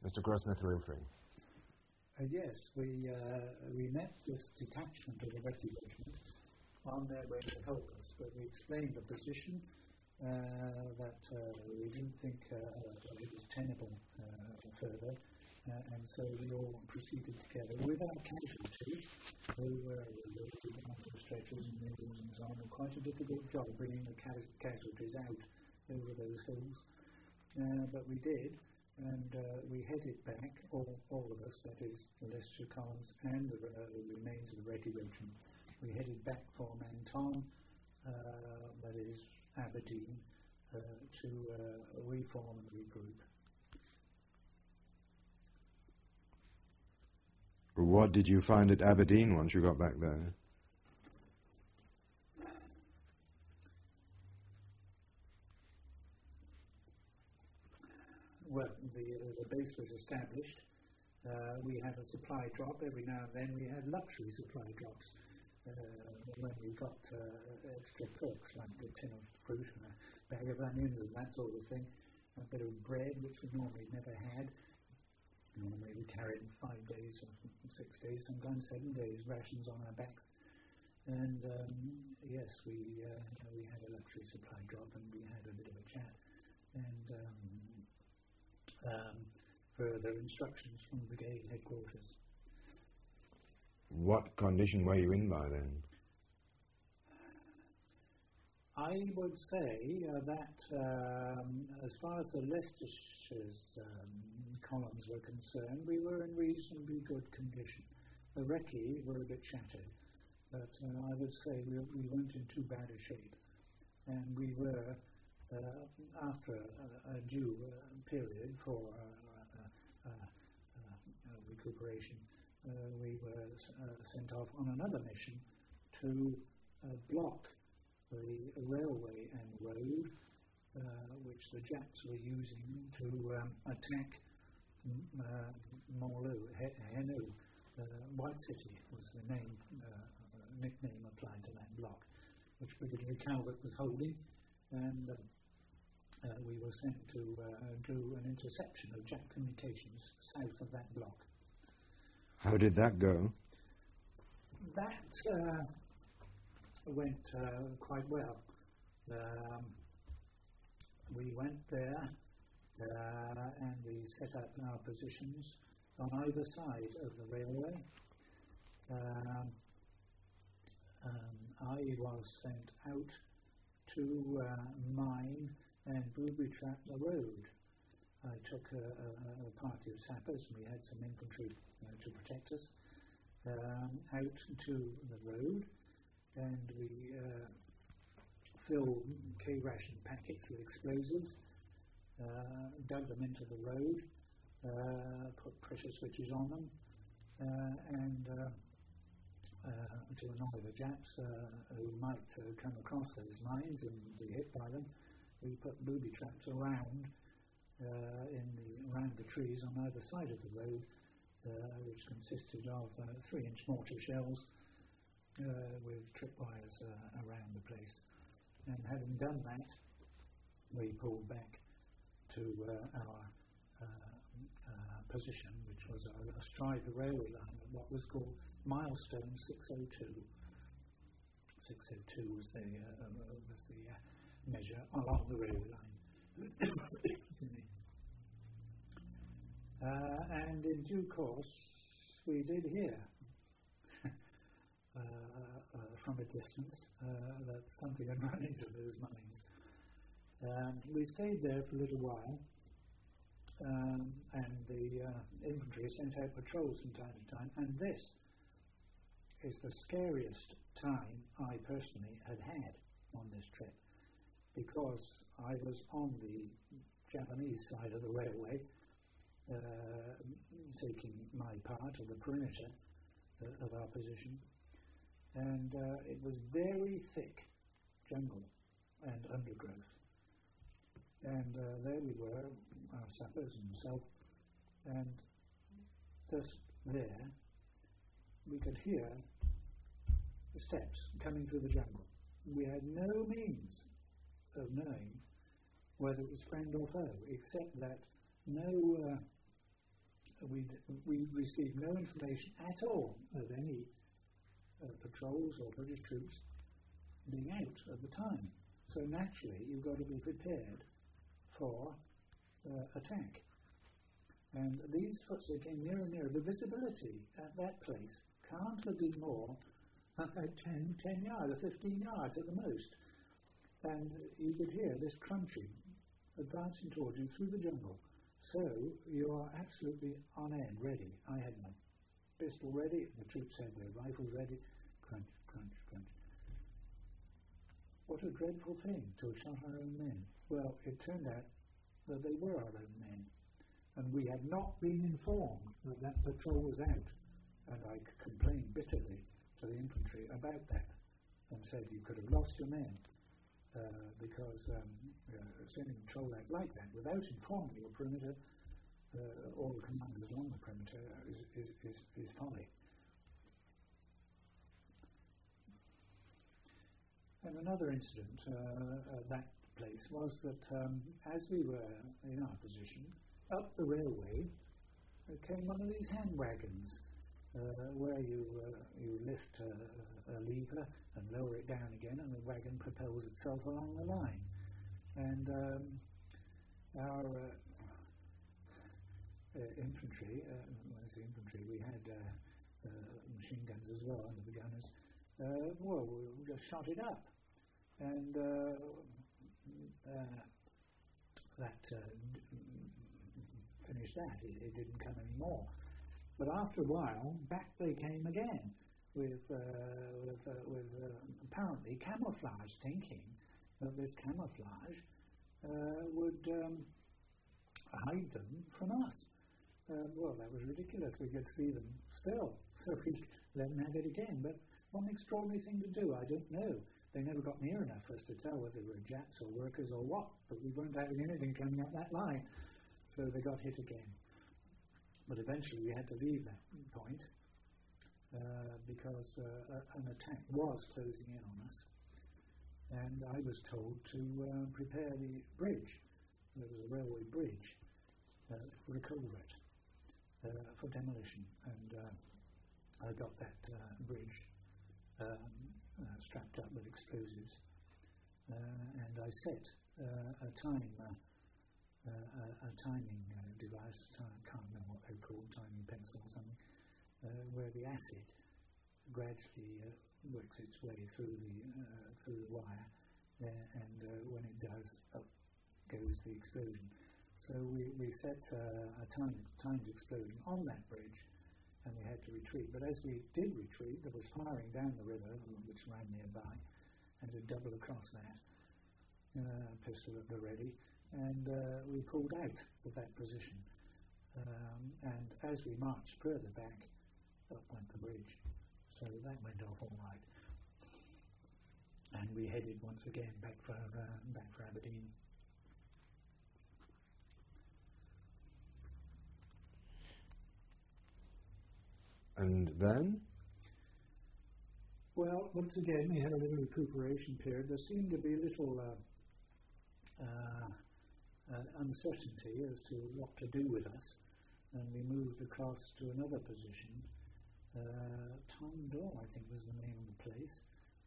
Mr. Grossmith-Rilfrey. Yes, we met this detachment of the Recce Regiment on their way to help us, but we explained the position, that we didn't think it was tenable further, and so we all proceeded together with our casualties, who were onto the stretchers and mules and so on. Quite a difficult job bringing the casualties out over those hills, but we did. And we headed back, all of us, that is, the Leicestershire Columns and the remains of the Recce Regiment. We headed back for Menton, that is Aberdeen, to reform and regroup. What did you find at Aberdeen once you got back there? Well, the base was established. We had a supply drop. Every now and then we had luxury supply drops. When we got extra perks like a tin of fruit and a bag of onions and that sort of thing, a bit of bread, which we normally never had. Normally we carried 5 days or 6 days, sometimes 7 days rations on our backs. And yes, we had a luxury supply drop and we had a bit of a chat. And further instructions from brigade headquarters. What condition were you in by then? I would say that as far as the Leicestershire's columns were concerned, we were in reasonably good condition. The Recce were a bit shattered, but I would say we weren't in too bad a shape. And we were, after a due period for recuperation, we were sent off on another mission to block the railway and road which the Japs were using to attack Morloo, Henu. White City was the nickname applied to that block, which Brigadier Calvert was holding, and we were sent to do an interception of Jap communications south of that block. How did that go? That went quite well. We went there and we set up our positions on either side of the railway. I was sent out to mine and booby trap the road. I took a party of sappers, and we had some infantry to protect us, out to the road, and we filled K-ration packets with explosives, dug them into the road, put pressure switches on them, and to annoy the Japs who might come across those mines and be hit by them, we put booby traps around the trees on either side of the road, which consisted of 3-inch mortar shells with tripwires around the place. And having done that, we pulled back to our position, which was astride the railway line at what was called Milestone 602. 602 was the measure along the railway line. And in due course, we did hear from a distance that something had run into those mines. We stayed there for a little while, and the infantry sent out patrols from time to time, and this is the scariest time I personally had on this trip, because I was on the Japanese side of the railway, taking my part of the perimeter of our position, and it was very thick jungle and undergrowth, and there we were, our sappers and myself, and just there we could hear the steps coming through the jungle. We had no means of knowing whether it was friend or foe, except that no we received no information at all of any patrols or British troops being out at the time. So naturally, you've got to be prepared for attack. And these footsteps came nearer and nearer. The visibility at that place can't have been more than 10 yards or 15 yards at the most. And you could hear this crunching advancing towards you through the jungle. So you are absolutely on end, ready. I had my pistol ready, the troops had their rifles ready. Crunch, crunch, crunch. What a dreadful thing to have shot our own men. Well, it turned out that they were our own men, and we had not been informed that that patrol was out. And I complained bitterly to the infantry about that, and said you could have lost your men, because sending a patrol out like that without informing your perimeter, all the commanders on the perimeter, is folly. And another incident at that place was that as we were in our position, up the railway came one of these hand wagons where you lift a lever and lower it down again, and the wagon propels itself along the line. And our infantry, when I say infantry, we had machine guns as well under the gunners. We just shot it up, and that finished that. It didn't come anymore. But after a while, back they came again with apparently camouflage, thinking that this camouflage would hide them from us. Well, that was ridiculous. We could see them still, so we let them have it again. But what an extraordinary thing to do, I don't know. They never got near enough for us to tell whether they were Jats or workers or what, but we weren't having anything coming up that line, so they got hit again. But eventually we had to leave that point because an attack was closing in on us, and I was told to prepare the bridge. There was a railway bridge for a culvert for demolition, and I got that bridge strapped up with explosives, and I set a timing device. I can't remember what they're called, timing pencil or something, where the acid gradually works its way through the wire, and when it does, up goes the explosion. So we set a timed explosion on that bridge, and we had to retreat. But as we did retreat, there was firing down the river, which ran nearby, and to double across that, pistol at the ready, and we pulled out of that position. And as we marched further back, up went the bridge. So that went off all right. And we headed once again back for Aberdeen. And then? Well, once again, we had a little recuperation period. There seemed to be a little uncertainty as to what to do with us, and we moved across to another position. Tondor, I think, was the name of the place,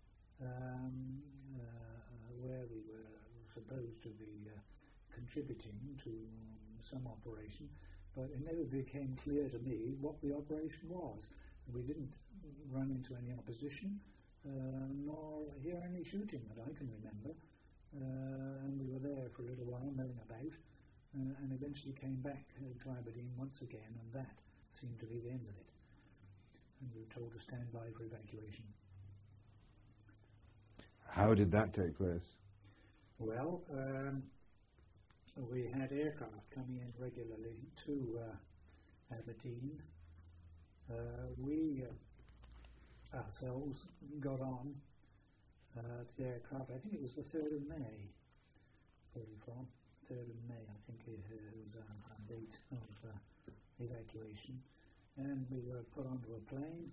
where we were supposed to be contributing to some operation, but it never became clear to me what the operation was. We didn't run into any opposition, nor hear any shooting that I can remember. And we were there for a little while, milling about, and eventually came back to Aberdeen once again, and that seemed to be the end of it. And we were told to stand by for evacuation. How did that take place? Well, we had aircraft coming in regularly to Aberdeen. We ourselves got on to the aircraft. I think it was the 3rd of May, 44. 3rd of May, I think it was our date of evacuation. And we were put onto a plane,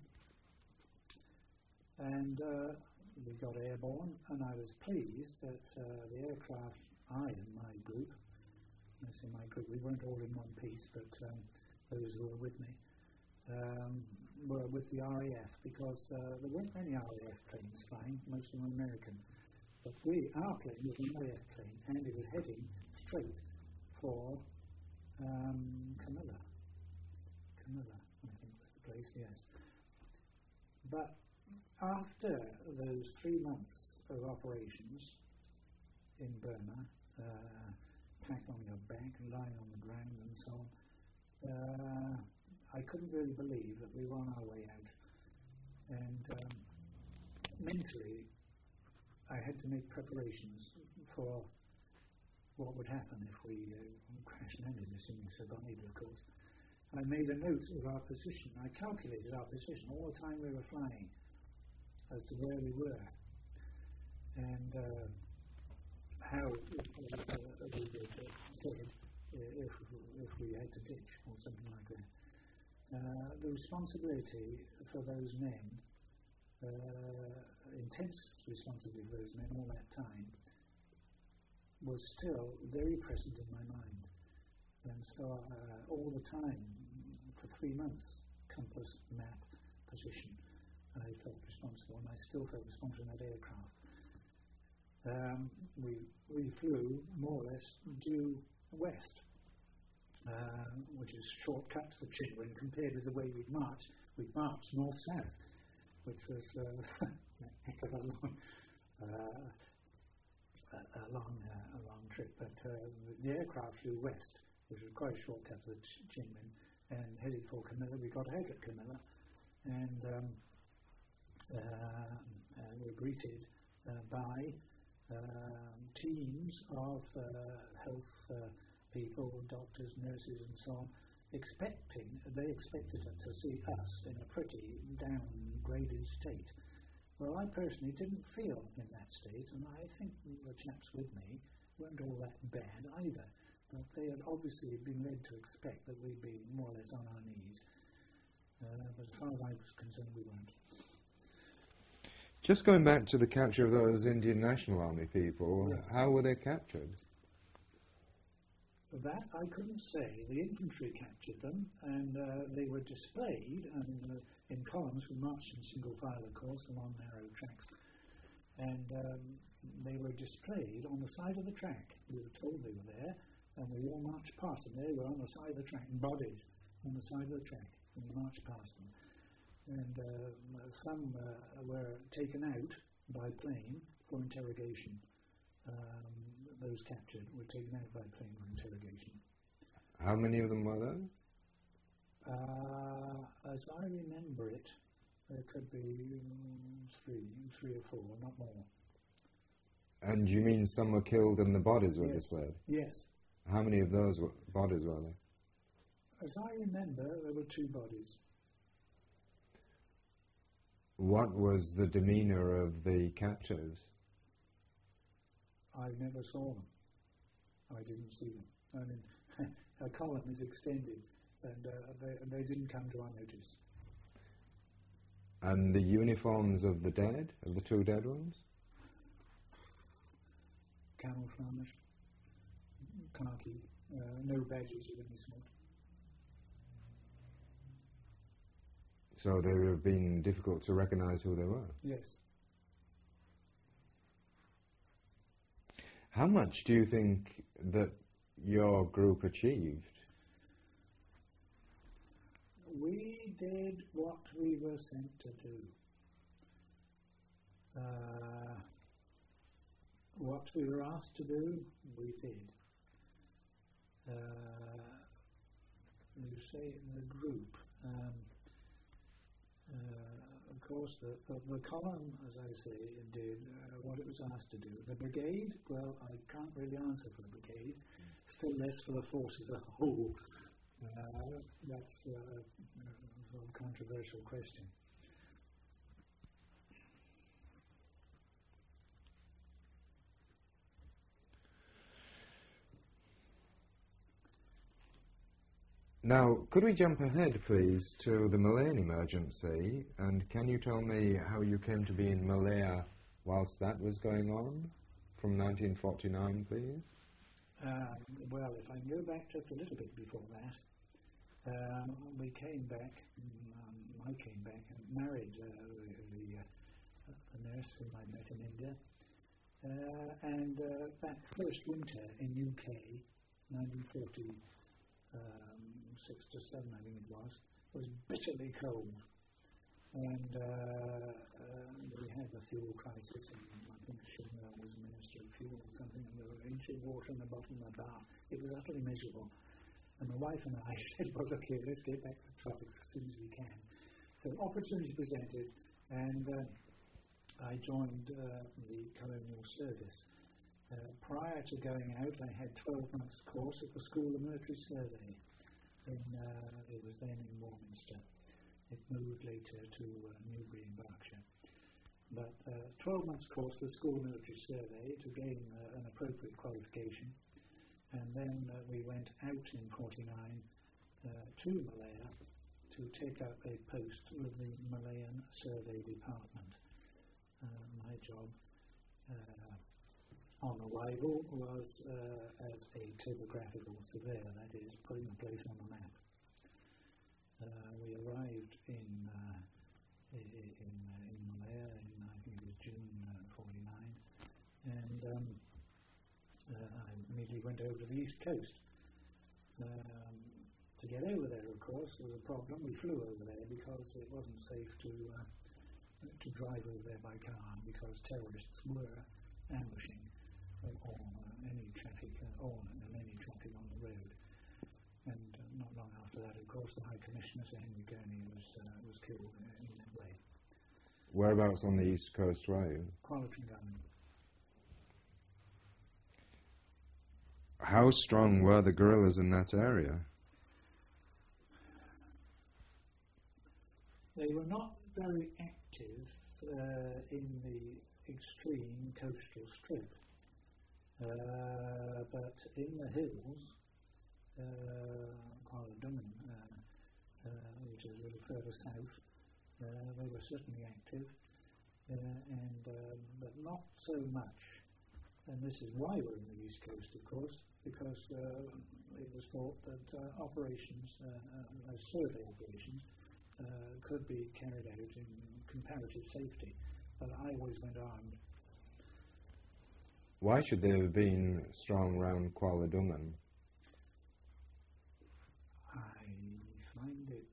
and we got airborne, and I was pleased that the aircraft, I and my group, I say my group, we weren't all in one piece, but those who were with me, were with the RAF, because there weren't many RAF planes flying, most of them American. But our plane was an RAF plane, and it was heading straight for Camilla. Camilla, I think was the place, yes. But after those 3 months of operations in Burma, pack on your back and lying on the ground and so on, I couldn't really believe that we were on our way out. And mentally, I had to make preparations for what would happen if we crash landed, assuming we survived, of course. I made a note of our position. I calculated our position all the time we were flying as to where we were and how we would head if we had to ditch or something like that. The responsibility for those men, intense responsibility for those men all that time, was still very present in my mind. And so all the time, for 3 months, compass, map, position, I felt responsible, and I still felt responsible in that aircraft. We flew more or less due west, which is a shortcut to the Chinwin compared with the way we'd marched. We'd marched north-south, which was a heck of a long trip. But the aircraft flew west, which was quite a shortcut to the Chinwin, and headed for Camilla. We got out at Camilla, and were greeted by teams of health people, doctors, nurses, and so on, they expected to see us in a pretty downgraded state. Well, I personally didn't feel in that state, and I think the chaps with me weren't all that bad either. But they had obviously been led to expect that we'd be more or less on our knees. But as far as I was concerned, we weren't. Just going back to the capture of those Indian National Army people, yes. How were they captured? That I couldn't say. The infantry captured them, and they were displayed in columns. We marched in single file, of course, along narrow tracks, and they were displayed on the side of the track. We were told they were there, and we all marched past them. They were on the side of the track, bodies on the side of the track, and we marched past them. And some were taken out by plane for interrogation. Those captured were taken out by plane for interrogation. How many of them were there? As I remember it, there could be three or four, not more. And you mean some were killed and the bodies were displayed? Yes. How many of those bodies were there? As I remember, there were 2 bodies. What was the demeanour of the captives? I never saw them. I didn't see them. I mean, a column is extended, and they didn't come to our notice. And the uniforms of the dead, of the 2 dead ones? Camouflage, khaki, no badges of any sort. So they would have been difficult to recognise who they were? Yes. How much do you think that your group achieved? We did what we were sent to do. What we were asked to do, we did. You say in the group, of course, the column, as I say, did what it was asked to do. The brigade, well, I can't really answer for the brigade, still less for the force as a whole. That's a sort of controversial question. Now, could we jump ahead, please, to the Malayan emergency, and can you tell me how you came to be in Malaya whilst that was going on, from 1949, please? Well, if I can go back just a little bit before that, we came back, I came back and married the nurse whom I met in India. And that first winter in UK, 1946 to 7, I think it was bitterly cold. And we had the fuel crisis, and I think Shimla was Minister of Fuel or something, and there were inches of water in the bottom of the bar. It was utterly miserable. And my wife and I said, well, look here, let's get back to the tropics as soon as we can. So opportunity presented, and I joined the Colonial Service. Prior to going out, I had 12 months course at the School of Military Survey. It was then in Warminster. It moved later to Newbury in Berkshire. But 12 months course for the School of Military Survey to gain an appropriate qualification. And then we went out in 49 to Malaya to take up a post with the Malayan Survey Department. My job on arrival was as a topographical surveyor, that is, putting the place on the map. We arrived in Malaya in, I think it was June 49, and I immediately went over to the East Coast. To get over there, of course, was a problem. We flew over there because it wasn't safe to drive over there by car because terrorists were ambushing any traffic on the road. And not long after that, of course, the High Commissioner, Sir Henry Gurney, was killed in that way. Whereabouts on the East Coast were you? Kuala Trengganu. How strong were the guerrillas in that area? They were not very active in the extreme coastal strip, but in the hills, Kuala Dungan, which is a little further south, they were certainly active, but not so much. And this is why we're in the East Coast, of course, because it was thought that survey operations, could be carried out in comparative safety. But I always went armed. Why should they have been strong round Kuala Dungan? I find it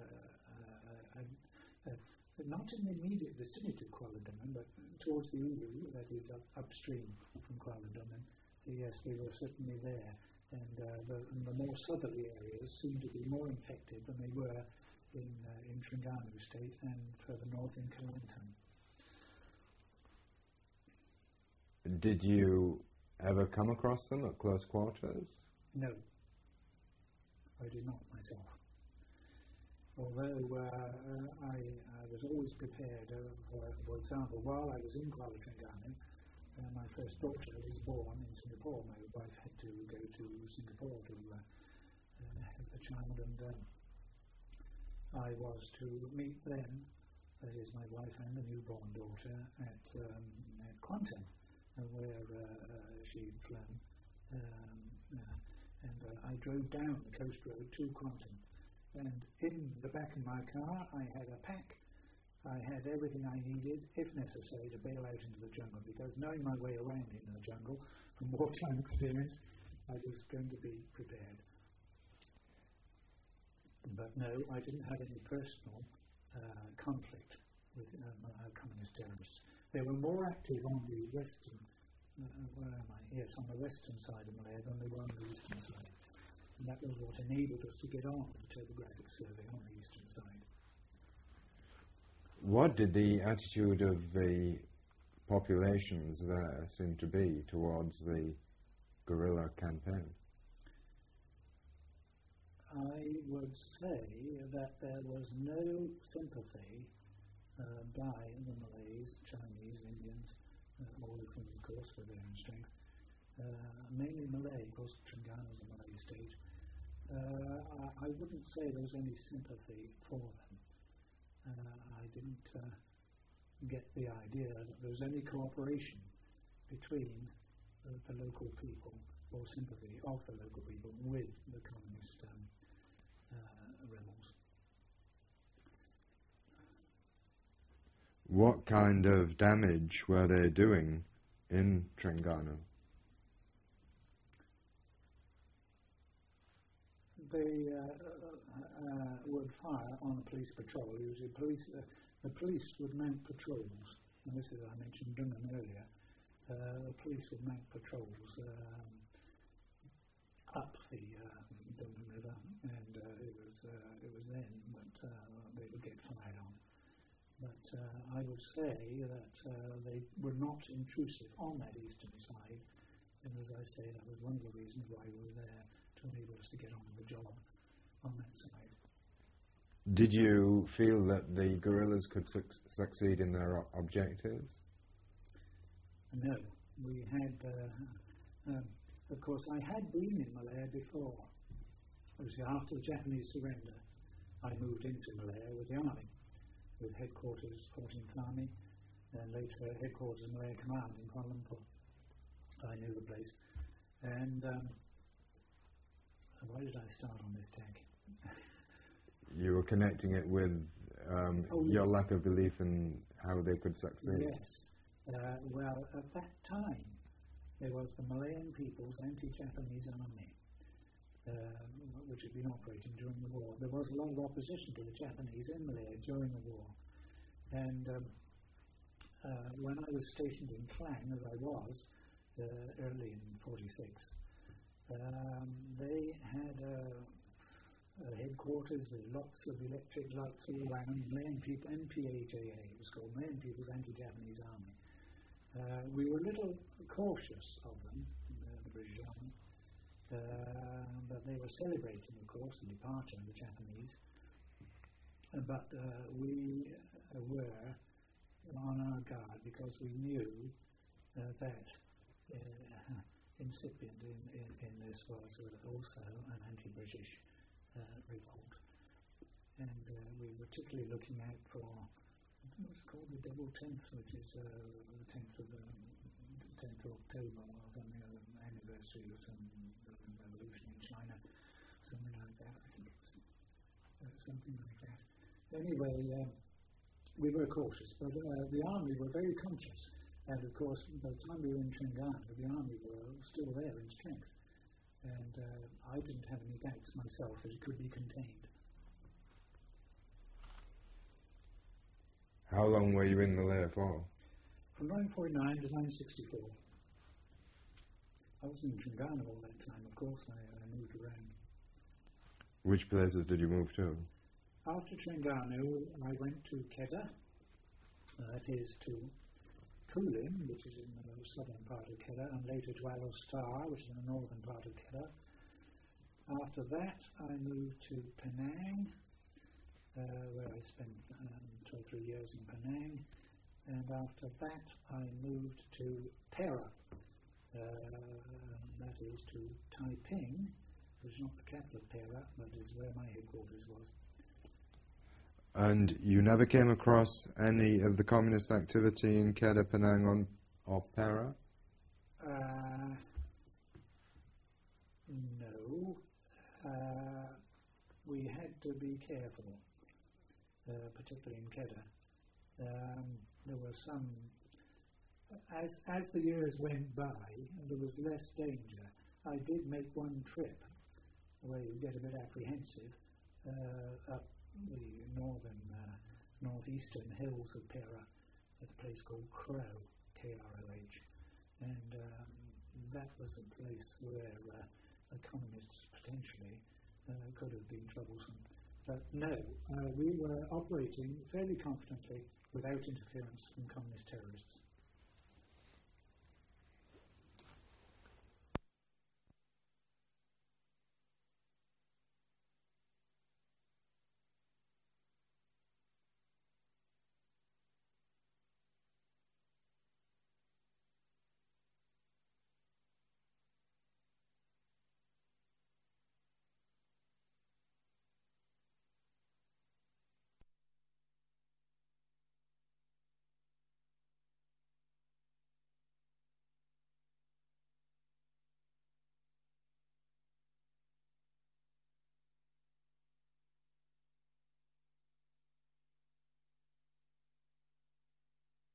not in the immediate vicinity of Kuala Dungan, but towards the Ulu, that is upstream from Kuala Dungan. Yes, they were certainly there, and the more southerly areas seem to be more infected than they were in Trengganu State and further north in Kelantan. Did you ever come across them at close quarters? No, I did not myself. Although I was always prepared, for example, while I was in Kuala Trengganu, my first daughter was born in Singapore. My wife had to go to Singapore to have the child, and I was to meet them, that is my wife and the newborn daughter, at Kuantan, where she'd flown. And I drove down the coast road to Kuantan. And in the back of my car, I had a pack. I had everything I needed, if necessary, to bail out into the jungle, because knowing my way around in the jungle from wartime experience, I was going to be prepared. But no, I didn't have any personal conflict with communist terrorists. They were more active on the western, where am I? Yes, on the western side of Malaya than they were on the eastern side. And that was what enabled us to get on with the topographic survey on the eastern side. What did the attitude of the populations there seem to be towards the guerrilla campaign? I would say that there was no sympathy by the Malays, Chinese, Indians, all of whom, of course, were there in strength. Mainly Malay, of course, Trengganu is a Malay state. I wouldn't say there was any sympathy for them. I didn't get the idea that there was any cooperation between the local people, or sympathy of the local people with the communist What kind of damage were they doing in Terengganu? They would fire on a police patrol. Usually the police would mount patrols, and this is, I mentioned Dungan earlier. The police would mount patrols up the Dungan River, and it was then that they would get fired on. But I would say that they were not intrusive on that eastern side, and as I say, that was one of the reasons why we were there, to enable us to get on with the job on that side. Did you feel that the guerrillas could succeed in their objectives? No, we had, of course, I had been in Malaya before. Obviously, after the Japanese surrender, I moved into Malaya with the army, with headquarters 14th Army, and later headquarters Malaya Command in Kuala Lumpur. I knew the place. And why did I start on this tack? You were connecting it with your lack of belief in how they could succeed. Yes. Well, at that time, there was the Malayan People's Anti-Japanese Army, which had been operating during the war. There was a lot of opposition to the Japanese in Malaya during the war. And when I was stationed in Klang, as I was, early in 46, they had a headquarters with lots of electric lights all around. Malayan People, MPAJA, it was called, Malayan People's Anti-Japanese Army. We were a little cautious of them, the British Army, but they were celebrating, of course, the departure of the Japanese. But we were on our guard because we knew that incipient in this was also an anti-British revolt. And we were particularly looking out for, I think it was called the Double Tenth, which is the 10th of October, or something, the anniversary of some revolution in China, something like that. I think it was something like that. Anyway, we were cautious, but the army were very conscious. And of course, by the time we were in Terengganu, the army were still there in strength. And I didn't have any doubts myself that it could be contained. How long were you in Malaya for? From 1949 to 1964. I was in Terengganu all that time, of course. I moved around. Which places did you move to? After Terengganu, I went to Kedah, that is to Kulim, which is in the southern part of Kedah, and later to Alor Setar, which is in the northern part of Kedah. After that, I moved to Penang, where I spent 2 or 3 years in Penang, and after that, I moved to Perak, that is to Taiping, which is not the capital of Perak, but is where my headquarters was. And you never came across any of the communist activity in Kedah, Penang, or Perak? No. We had to be careful, particularly in Kedah. There were some, as the years went by, there was less danger. I did make one trip where you get a bit apprehensive up the northeastern hills of Perak at a place called Crow, K-R-O-H, and that was a place where the communists potentially could have been troublesome. But no, we were operating fairly confidently without interference from communist terrorists.